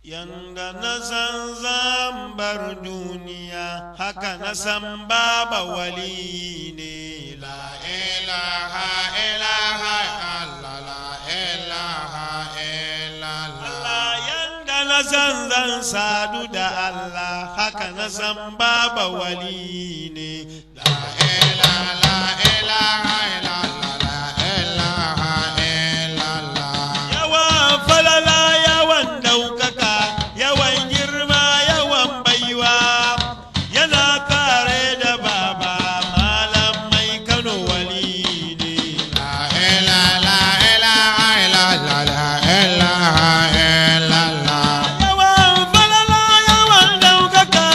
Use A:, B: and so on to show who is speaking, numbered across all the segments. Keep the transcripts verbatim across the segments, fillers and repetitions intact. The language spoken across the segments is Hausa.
A: Yanda na san zan bar duniya haka na san baba wali ne. La ilaha ilaha Allah, la ilaha illallah. Allah yanda na san zan sadu da Allah haka na san baba wali ne. La ilaha la ilaha illallah, la ilaha illallah. Yawan falala yawan daukaka yawan girma yawan baiwa yana tare da baba malam mai Kano wali ne. La ilaha ilaha illallah, la ilaha illallah. Yawan falala yawan daukaka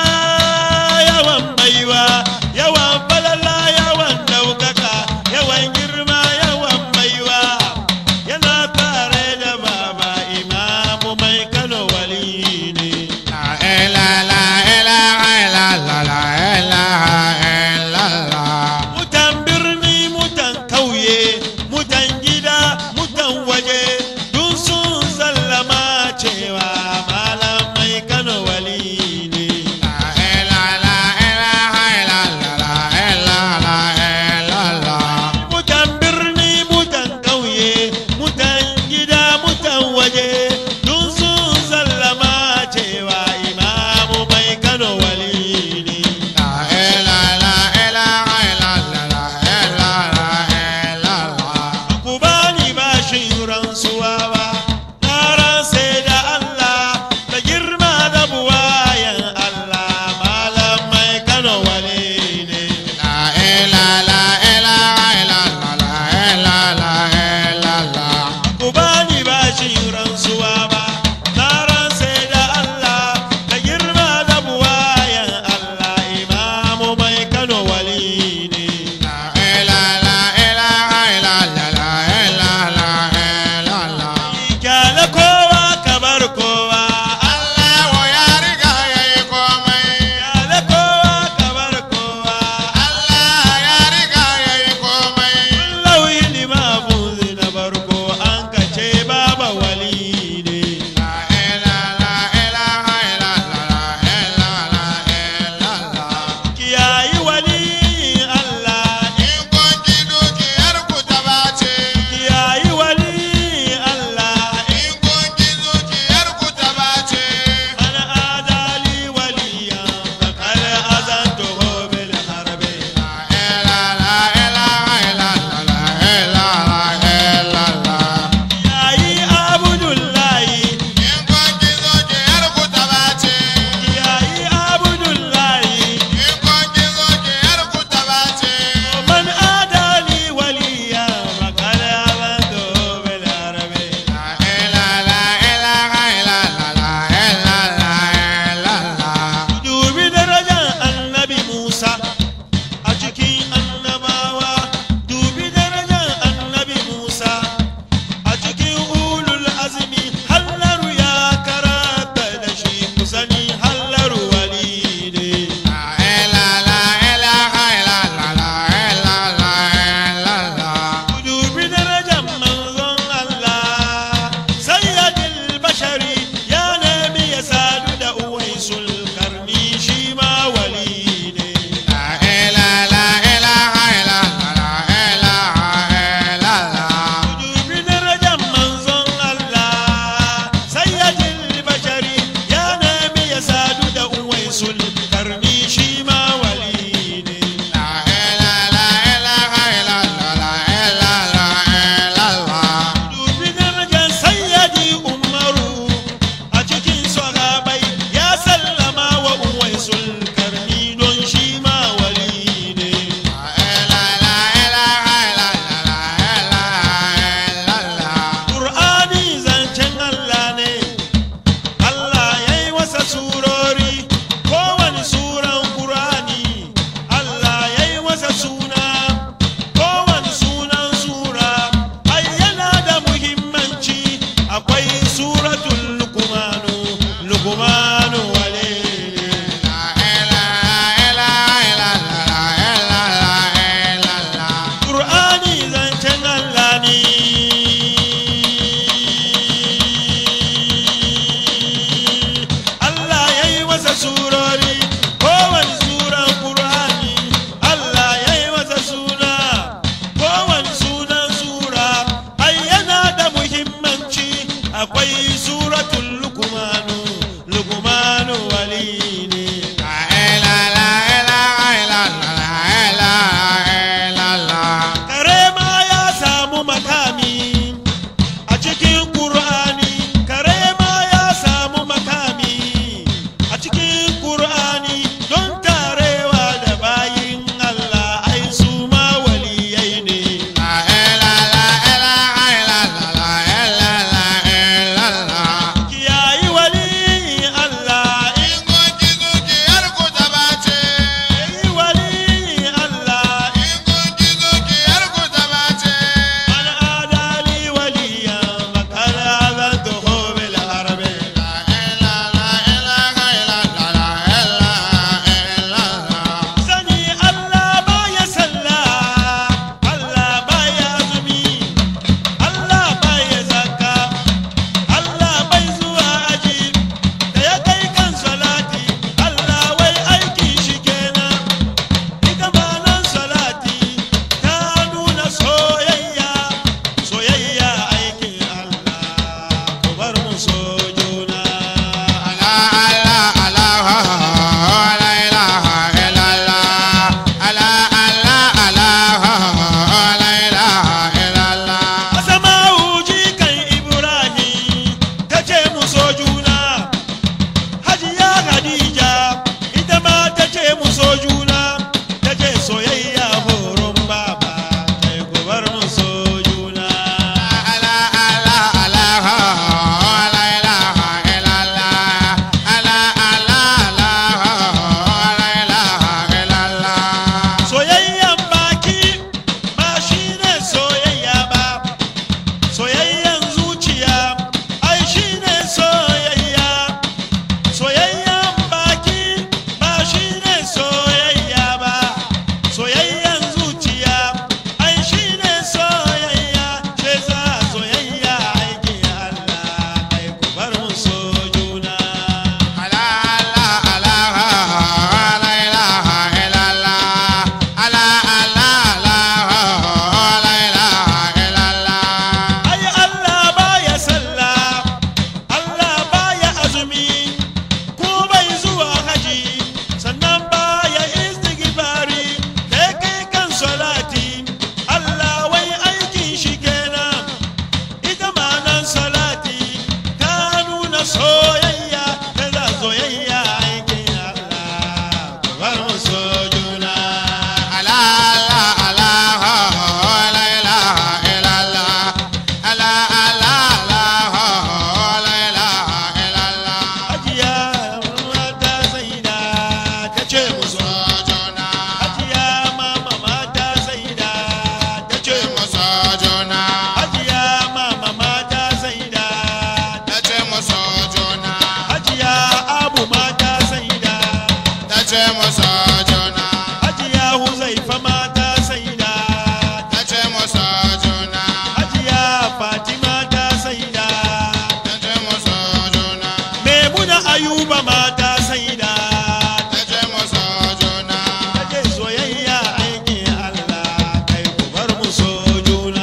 A: yawan baiwa yawan falala yawan daukaka yawan girma yawan baiwa yana tare da baba imamu mai Kano wali ne. La ilaha ilaha illallah, la ilaha illallah. Mutan birni mutan kauye mutan gida mutan waje duk sun sallama cewa malam mai Kano wali ne. La ilaha ilaha illallah, la ilaha illallah. Mutan birni mutan kauye mutan gida mutan waje duk sun sallama cewa imamu mai Kano wali ne. La ilaha ilaha illallah, la ilaha illallah. Ku bani bashin rantsuwa ba na rantse da Allah da girma da buwayan Allah malam mai Kano wali ne. La ilaha ilaha illallah, la ilaha illallah. Ku bani bashin rantsuwa ba na rantse da Allah da girma da buwayan Allah imamu mai Kano wali ne. La ilaha ilaha illallah, la ilaha illallah. Kyale kowa kabar kowa Allah ya riga yayi komai. Kyale kowa kabar kowa Allah ya riga yayi komai. Lauyin mahfuz na barko an kace baba wali ne. La ilaha ilaha illallah, la ilaha illallah. Kiyayi wali Allah in kun ji dukiyar ku ta bace. Kiyayi wali Allah in kun ji dukiyar ku ta bace. Ana adali waliya fakar azantuhu bil harbi. La ilaha ilaha illallah, la ilaha illallah. Kiyayi Abdullahi in kun ji dukiyar ku ta bace. Kiyayi Abdullahi in kun ji dukiyar ku ta bace. Man adali waliya fakar azantuhu bil harbi. La ilaha ilaha illallah, la ilaha illallah. Dubi darajar annabi Musa a cikin annabawa. Dubi darajar annabi Musa a cikin ulul azmi. Hallaru ya karata da shi kusani hallaru wali ne. La ilaha ilaha illallah, la ilaha illallah. Dubi darajar manzon Allah sayyidul bashari ya nabi ya sadu da uwaisul karni shi ma wali ne. La ilaha ilaha illallah, la ilaha illallah. Dubi darajar manzon Allah sayyidul bashari ya nabi ya sadu da uwaisul karni shi ma wali ne. La ilaha ilaha illallah, la ilaha illallah. Dubi darajar sayyidi Umaru a cikin sahabai ya sallama wa uwaisul karni don shi ma wali ne. La ilaha illallah, la ilaha illallah. Qur'ani zancen Allah ne. Allah yayi wasa surori kowane suran Qur'ani Allah yayi wasa suna kowane sunan sura ai yana da muhimmanci. Akwai suratul luqmanu luqmanu wali ne. La ilaha ilaha illallah, la ilaha illallah. Qur'ani zancen Allah ne. akwai suratul luqmanu luqmanu wali ne la ilaha illallah kare ma ya samu makami a cikin qur'ani kare ma ya samu makami a cikin qur'ani don tarewa da bayin Allah ai su ma waliyai ne kiyayi wali Allah in goji zuciyar ku ta bace yi wali Allah in goji zuciyar ku ta bace an adali waliyan makala zan tuho bil harbi la ilaha illallah sani Allah ba ya salla Allah ba ya azumi Allah ba ya zakka Allah bai zuwa aji da ya kai kan salati Allah wai aiki shi kenan ita malan salati ta nuna soyayya soyayya aikin Allah ku bar mu so juna Asama'u jikan Ibrahim ta ce mu so juna Hajiya Khadija ita ma ta ce mu so juna ta ce soyayya horon baba kai ku bar mu so juna soyayyan baki ba shine soyayya ba soyayyan zuciya ai shine soyayya soyayyan baki ba shine soyayya ba soyayyan zuciya ai shine soyayya ce za soyayya aikin Allah kai ku bar mu so juna ai Allah baya sallah Allah baya azumi ko bai zuwa haji sannan baya istighfari da kai kan salati Allah wai aikin shi kenan ita manan salati ta nuna soyayya ta za soyayya aikin Allah ku bar mu so juna Hajiya mata saida ta ce mu so juna Hajiya mama mata saida ta ce mu so juna Hajiya mama mata saida ta ce mu so juna Hajiya abu mata saida ta ce mu so juna Hajiya Huzaifa mata saida ta ce mu so juna Hajiya Fatima ta saida ta ce mu so juna Maimuna Ayuba mata saida ta ce mu so juna ta ce soyayya aikin Allah kai ku bar mu so juna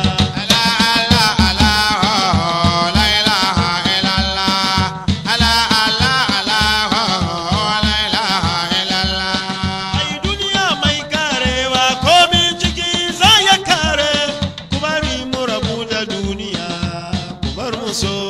A: ai duniya mai karewa komin ciki za ya kare ku bari mu rabu da duniya ku bar mu so